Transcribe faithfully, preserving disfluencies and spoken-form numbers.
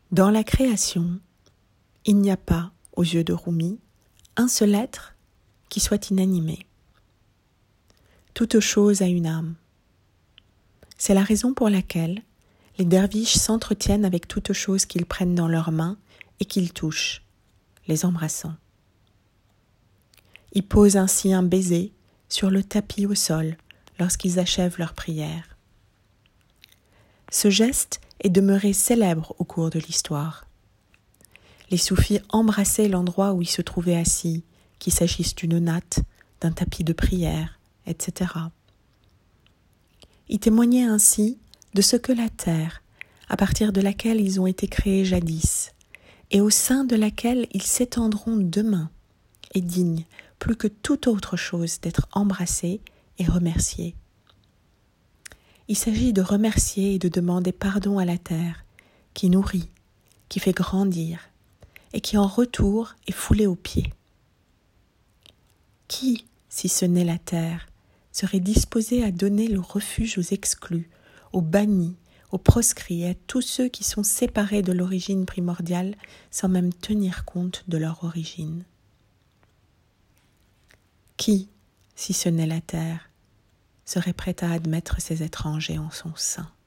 Dans la création, il n'y a pas, aux yeux de Rumi, un seul être qui soit inanimé. Toute chose a une âme. C'est la raison pour laquelle les derviches s'entretiennent avec toute chose qu'ils prennent dans leurs mains et qu'ils touchent, les embrassant. Ils posent ainsi un baiser sur le tapis au sol lorsqu'ils achèvent leur prière. Ce geste est demeuré célèbre au cours de l'histoire. Les soufis embrassaient l'endroit où ils se trouvaient assis, qu'il s'agisse d'une natte, d'un tapis de prière, et cetera. Ils témoignaient ainsi de ce que la terre, à partir de laquelle ils ont été créés jadis, et au sein de laquelle ils s'étendront demain, est digne plus que toute autre chose d'être embrassée et remerciée. Il s'agit de remercier et de demander pardon à la terre, qui nourrit, qui fait grandir, et qui en retour est foulée aux pieds. Qui, si ce n'est la terre, serait disposé à donner le refuge aux exclus, aux bannis, aux proscrits et à tous ceux qui sont séparés de l'origine primordiale sans même tenir compte de leur origine? Qui, si ce n'est la terre, serait prêt à admettre ces étrangers en son sein?